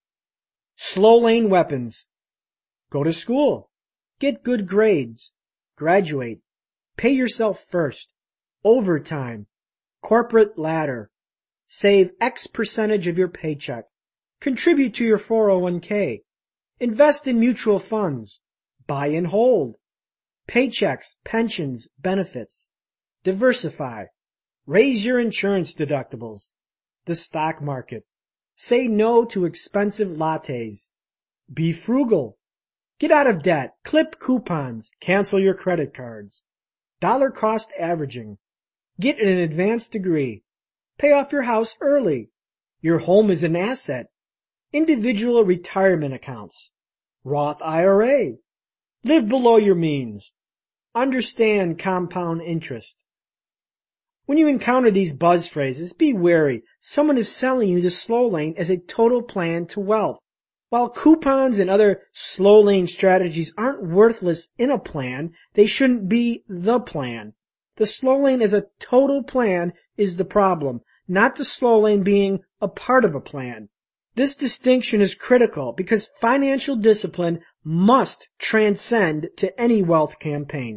Speaker 1: Slow lane weapons. Go to school. Get good grades. Graduate. Pay yourself first. Overtime. Corporate ladder. Save X percentage of your paycheck. Contribute to your 401k. Invest in mutual funds. Buy and hold. Paychecks, pensions, benefits. Diversify. Raise your insurance deductibles. The stock market. Say no to expensive lattes. Be frugal. Get out of debt. Clip coupons. Cancel your credit cards. Dollar cost averaging. Get an advanced degree. Pay off your house early. Your home is an asset. Individual retirement accounts. Roth IRA. Live below your means. Understand compound interest. When you encounter these buzz phrases, be wary. Someone is selling you the slow lane as a total plan to wealth. While coupons and other slow lane strategies aren't worthless in a plan, they shouldn't be the plan. The slow lane as a total plan is the problem, not the slow lane being a part of a plan. This distinction is critical because financial discipline must transcend to any wealth campaign.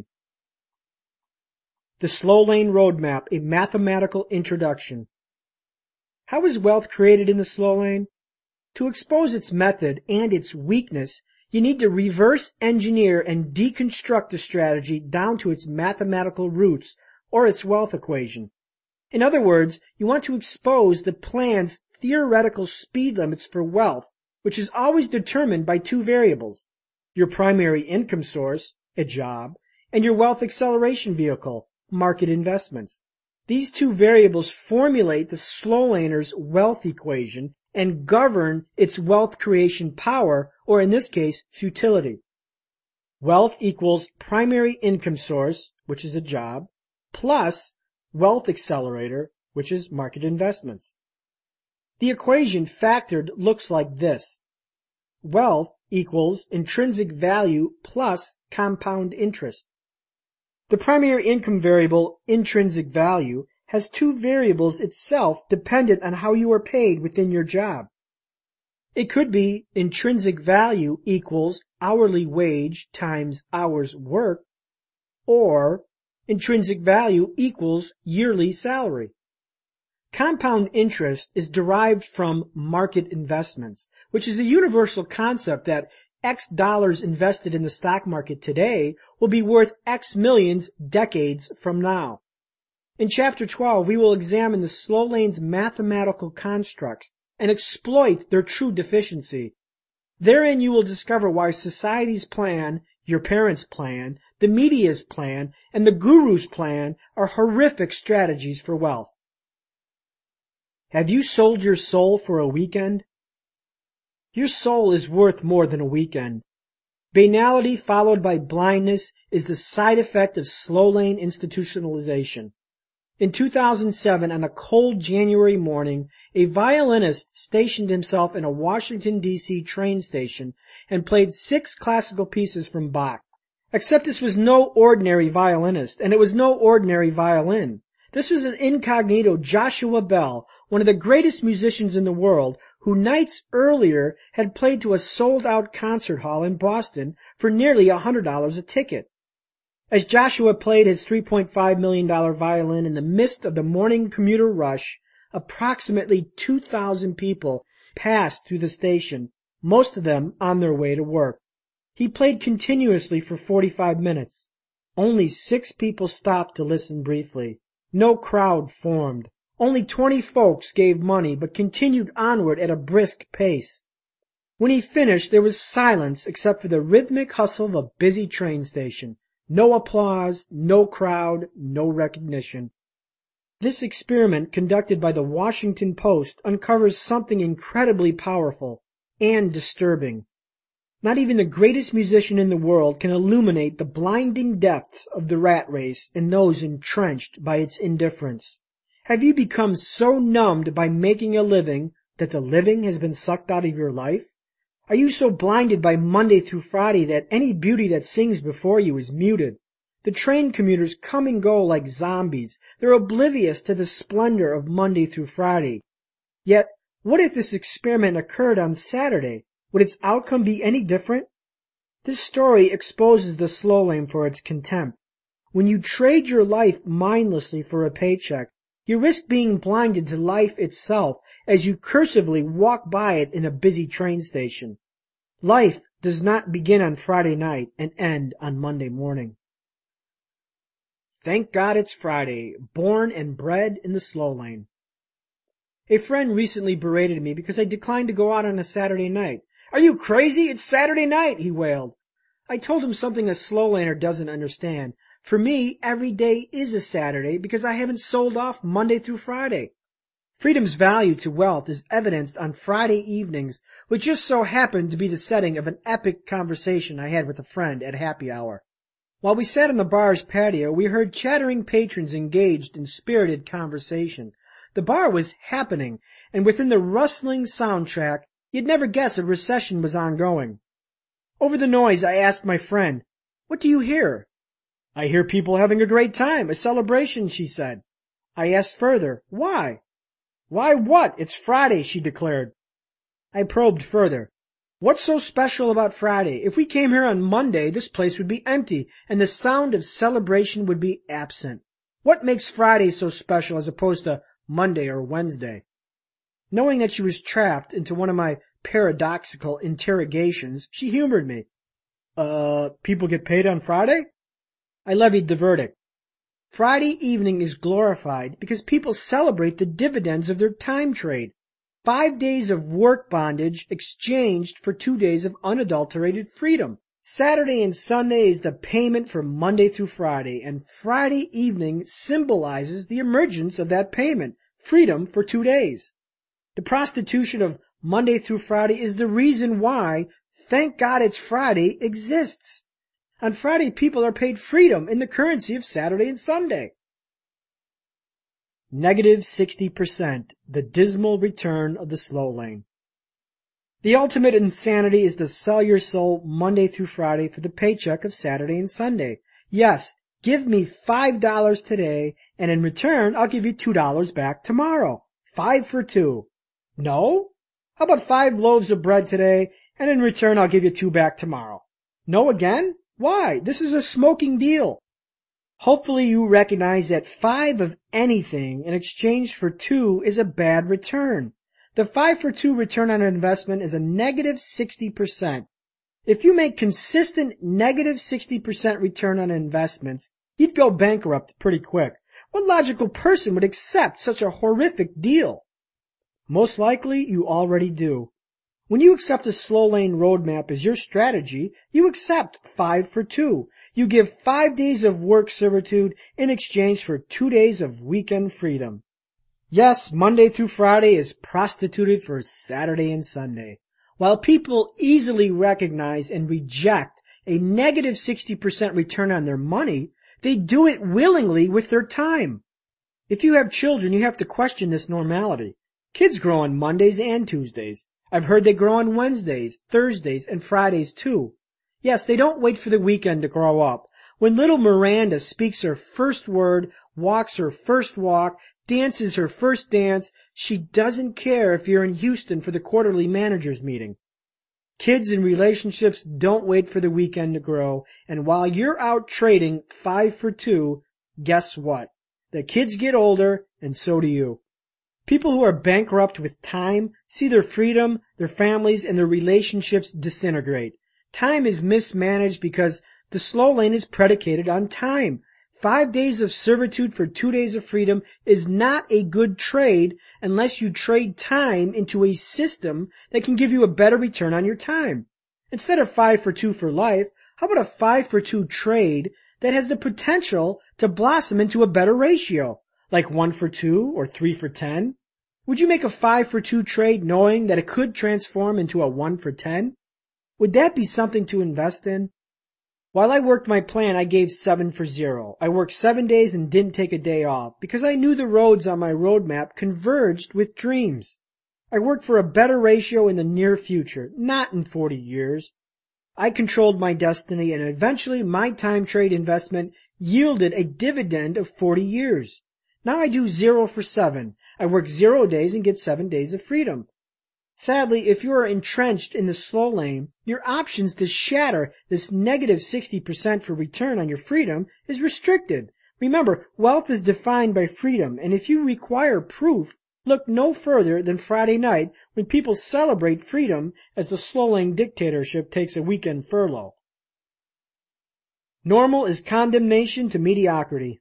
Speaker 1: The Slow Lane Roadmap, a mathematical introduction. How is wealth created in the slow lane? To expose its method and its weakness, you need to reverse engineer and deconstruct the strategy down to its mathematical roots or its wealth equation. In other words, you want to expose the plan's theoretical speed limits for wealth, which is always determined by two variables: your primary income source, a job, and your wealth acceleration vehicle, market investments. These two variables formulate the slow laner's wealth equation and govern its wealth creation power, or in this case, futility. Wealth equals primary income source, which is a job, plus wealth accelerator, which is market investments. The equation factored looks like this. Wealth equals intrinsic value plus compound interest. The primary income variable, intrinsic value, has two variables itself dependent on how you are paid within your job. It could be intrinsic value equals hourly wage times hours worked, or intrinsic value equals yearly salary. Compound interest is derived from market investments, which is a universal concept that X dollars invested in the stock market today will be worth X millions decades from now. In Chapter 12, we will examine the slow lane's mathematical constructs and exploit their true deficiency. Therein you will discover why society's plan, your parents' plan, the media's plan, and the guru's plan are horrific strategies for wealth. Have you sold your soul for a weekend? Your soul is worth more than a weekend. Banality followed by blindness is the side effect of slow lane institutionalization. In 2007, on a cold January morning, a violinist stationed himself in a Washington, D.C. train station and played 6 classical pieces from Bach. Except this was no ordinary violinist, and it was no ordinary violin. This was an incognito Joshua Bell, one of the greatest musicians in the world, who nights earlier had played to a sold-out concert hall in Boston for nearly $100 a ticket. As Joshua played his $3.5 million violin in the midst of the morning commuter rush, approximately 2,000 people passed through the station, most of them on their way to work. He played continuously for 45 minutes. Only 6 people stopped to listen briefly. No crowd formed. Only 20 folks gave money but continued onward at a brisk pace. When he finished, there was silence except for the rhythmic hustle of a busy train station. No applause, no crowd, no recognition. This experiment conducted by the Washington Post uncovers something incredibly powerful and disturbing. Not even the greatest musician in the world can illuminate the blinding depths of the rat race and those entrenched by its indifference. Have you become so numbed by making a living that the living has been sucked out of your life? Are you so blinded by Monday through Friday that any beauty that sings before you is muted? The train commuters come and go like zombies. They're oblivious to the splendor of Monday through Friday. Yet, what if this experiment occurred on Saturday? Would its outcome be any different? This story exposes the slow lane for its contempt. When you trade your life mindlessly for a paycheck, you risk being blinded to life itself as you cursively walk by it in a busy train station. Life does not begin on Friday night and end on Monday morning. Thank God it's Friday, born and bred in the slow lane. A friend recently berated me because I declined to go out on a Saturday night. "Are you crazy? It's Saturday night," he wailed. I told him something a slow laner doesn't understand. For me, every day is a Saturday because I haven't sold off Monday through Friday. Freedom's value to wealth is evidenced on Friday evenings, which just so happened to be the setting of an epic conversation I had with a friend at happy hour. While we sat on the bar's patio, we heard chattering patrons engaged in spirited conversation. The bar was happening, and within the rustling soundtrack, you'd never guess a recession was ongoing. Over the noise, I asked my friend, "What do you hear?" "I hear people having a great time, a celebration," she said. I asked further, "Why?" "Why what? It's Friday," she declared. I probed further. "What's so special about Friday? If we came here on Monday, this place would be empty, and the sound of celebration would be absent. What makes Friday so special as opposed to Monday or Wednesday?" Knowing that she was trapped into one of my paradoxical interrogations, she humored me. People get paid on Friday?" I levied the verdict. Friday evening is glorified because people celebrate the dividends of their time trade. 5 days of work bondage exchanged for 2 days of unadulterated freedom. Saturday and Sunday is the payment for Monday through Friday, and Friday evening symbolizes the emergence of that payment, freedom for 2 days. The prostitution of Monday through Friday is the reason why Thank God It's Friday exists. On Friday, people are paid freedom in the currency of Saturday and Sunday. Negative 60%, the dismal return of the slow lane. The ultimate insanity is to sell your soul Monday through Friday for the paycheck of Saturday and Sunday. Yes, give me $5 today, and in return, I'll give you $2 back tomorrow. 5 for 2. No? How about 5 loaves of bread today, and in return, I'll give you 2 back tomorrow? No again? Why? This is a smoking deal. Hopefully you recognize that 5 of anything in exchange for 2 is a bad return. The 5 for 2 return on an investment is a negative 60%. If you make consistent negative 60% return on investments, you'd go bankrupt pretty quick. What logical person would accept such a horrific deal? Most likely you already do. When you accept a slow lane roadmap as your strategy, you accept 5 for 2. You give 5 days of work servitude in exchange for 2 days of weekend freedom. Yes, Monday through Friday is prostituted for Saturday and Sunday. While people easily recognize and reject a negative 60% return on their money, they do it willingly with their time. If you have children, you have to question this normality. Kids grow on Mondays and Tuesdays. I've heard they grow on Wednesdays, Thursdays, and Fridays too. Yes, they don't wait for the weekend to grow up. When little Miranda speaks her first word, walks her first walk, dances her first dance, she doesn't care if you're in Houston for the quarterly managers meeting. Kids in relationships don't wait for the weekend to grow, and while you're out trading 5 for 2, guess what? The kids get older, and so do you. People who are bankrupt with time see their freedom, their families, and their relationships disintegrate. Time is mismanaged because the slow lane is predicated on time. 5 days of servitude for 2 days of freedom is not a good trade unless you trade time into a system that can give you a better return on your time. Instead of 5 for 2 for life, how about a 5 for 2 trade that has the potential to blossom into a better ratio, like 1 for 2 or 3 for 10? Would you make a 5 for 2 trade knowing that it could transform into a 1 for 10? Would that be something to invest in? While I worked my plan, I gave 7 for 0. I worked 7 days and didn't take a day off because I knew the roads on my roadmap converged with dreams. I worked for a better ratio in the near future, not in 40 years. I controlled my destiny, and eventually my time trade investment yielded a dividend of 40 years. Now I do 0 for 7. I work 0 days and get 7 days of freedom. Sadly, if you are entrenched in the slow lane, your options to shatter this negative 60% for return on your freedom is restricted. Remember, wealth is defined by freedom, and if you require proof, look no further than Friday night when people celebrate freedom as the slow lane dictatorship takes a weekend furlough. Normal is condemnation to mediocrity.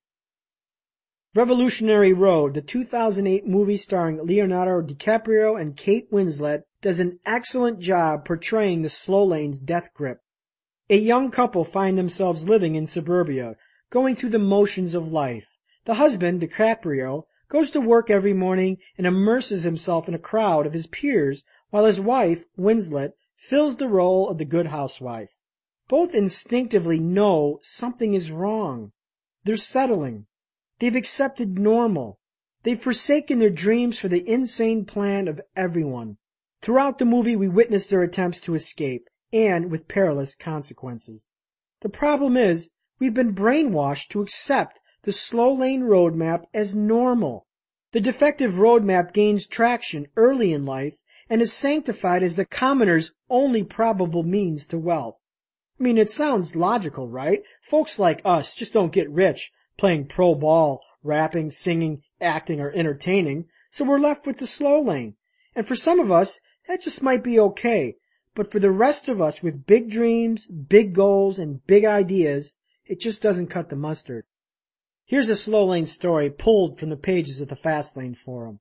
Speaker 1: Revolutionary Road, the 2008 movie starring Leonardo DiCaprio and Kate Winslet, does an excellent job portraying the slow lane's death grip. A young couple find themselves living in suburbia, going through the motions of life. The husband, DiCaprio, goes to work every morning and immerses himself in a crowd of his peers, while his wife, Winslet, fills the role of the good housewife. Both instinctively know something is wrong. They're settling. They've accepted normal. They've forsaken their dreams for the insane plan of everyone. Throughout the movie, we witness their attempts to escape, and with perilous consequences. The problem is, we've been brainwashed to accept the slow lane roadmap as normal. The defective roadmap gains traction early in life and is sanctified as the commoner's only probable means to wealth. I mean, it sounds logical, right? Folks like us just don't get rich playing pro ball, rapping, singing, acting, or entertaining, so we're left with the slow lane. And for some of us, that just might be okay. But for the rest of us with big dreams, big goals, and big ideas, it just doesn't cut the mustard. Here's a slow lane story pulled from the pages of the Fast Lane Forum.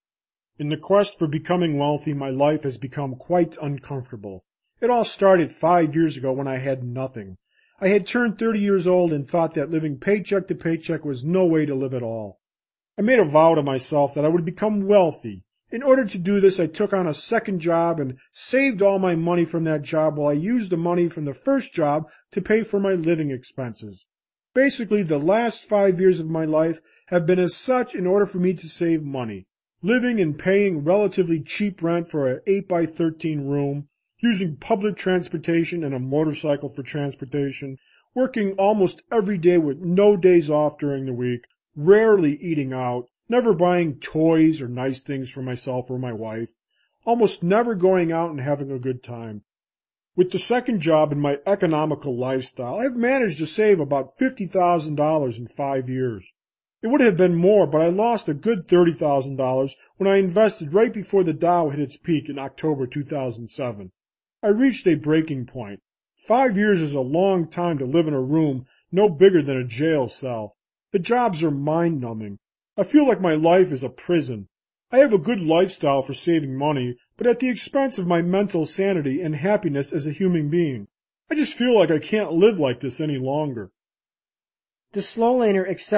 Speaker 2: In the quest for becoming wealthy, my life has become quite uncomfortable. It all started 5 years ago when I had nothing. I had turned 30 years old and thought that living paycheck to paycheck was no way to live at all. I made a vow to myself that I would become wealthy. In order to do this, I took on a second job and saved all my money from that job while I used the money from the first job to pay for my living expenses. Basically, the last 5 years of my life have been as such in order for me to save money. Living and paying relatively cheap rent for an 8x13 room, using public transportation and a motorcycle for transportation, working almost every day with no days off during the week, rarely eating out, never buying toys or nice things for myself or my wife, almost never going out and having a good time. With the second job and my economical lifestyle, I have managed to save about $50,000 in 5 years. It would have been more, but I lost a good $30,000 when I invested right before the Dow hit its peak in October 2007. I reached a breaking point. 5 years is a long time to live in a room no bigger than a jail cell. The jobs are mind-numbing. I feel like my life is a prison. I have a good lifestyle for saving money, but at the expense of my mental sanity and happiness as a human being. I just feel like I can't live like this any longer.
Speaker 1: The slow laner accepted